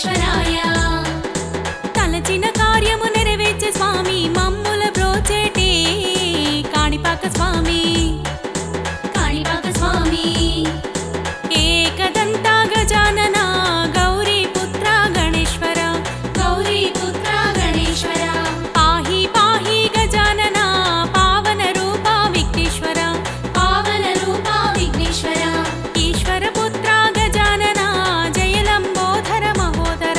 విఘ్నేశ్వరాయ తలచిన కార్యము నెరవేర్చే స్వామి మమ్ముల బ్రోచేటి కాణిపాక స్వామి ఏకదంత గజానన గౌరీ పుత్ర గణేశ్వర పాహి పాహి గజానన పావన రూప విఘ్నేశ్వర ఈశ్వర పుత్ర గజానన జయలంబోధర మహోదర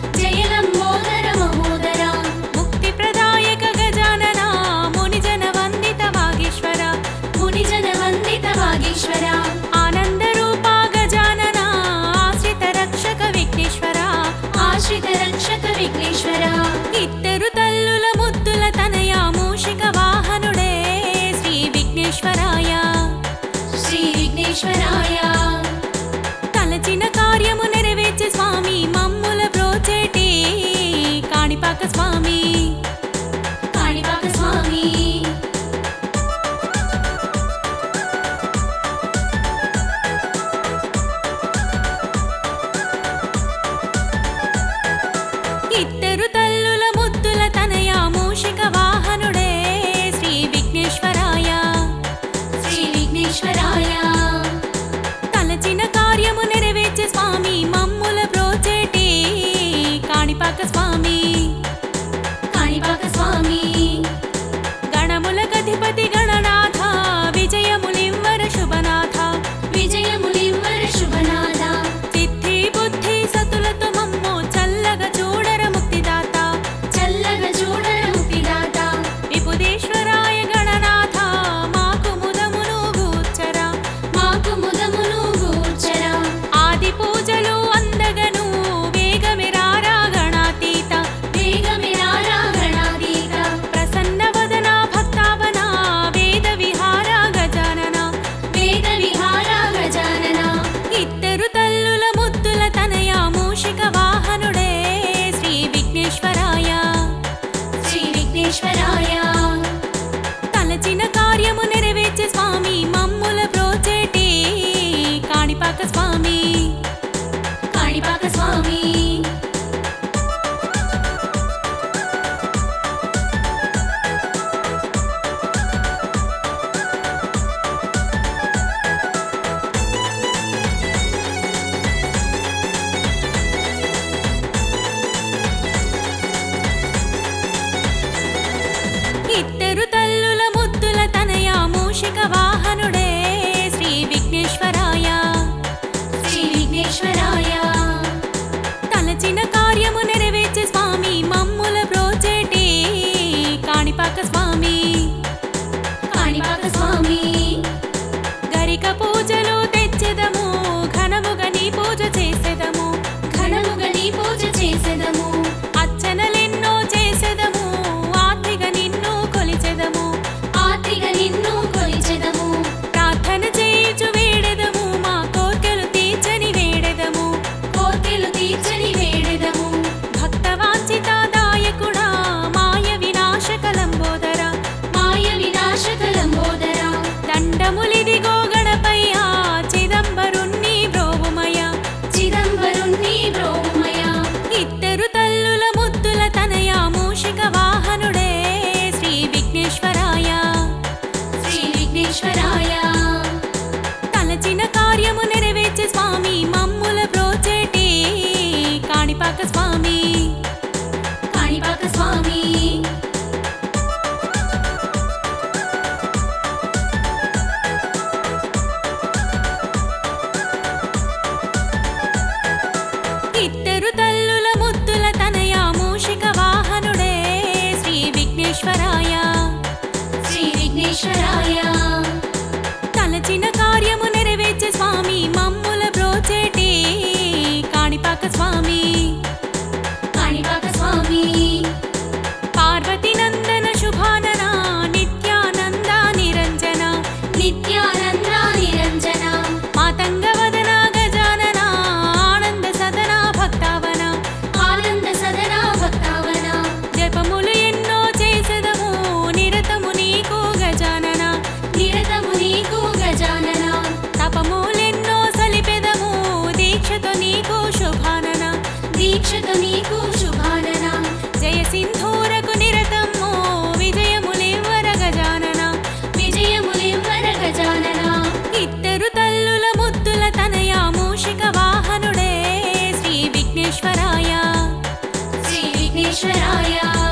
ముక్తి ప్రదాయక గజానన మునిజన వందిత వాగీశ్వర ఆనంద రూప గజానన ఆశ్రిత రక్షక విఘ్నేశ్వర ఇద్దరు తల్లుల ముద్దుల తనయ మూషిక వాహనుడే శ్రీ విఘ్నేశ్వరాయ తలచిన కార్యము నెరవేర్చే స్వామి మమ్ముల బ్రోచేటి కాణిపాక స్వామి ఇద్దరు తల్లుల ముద్దుల తనయ మూషిక వాహనుడే శ్రీ విఘ్నేశ్వరాయ తలచిన కార్యము నెరవేర్చే స్వామి మమ్ముల బ్రోచేటి కాణిపాక స్వామి శరణమయ్యా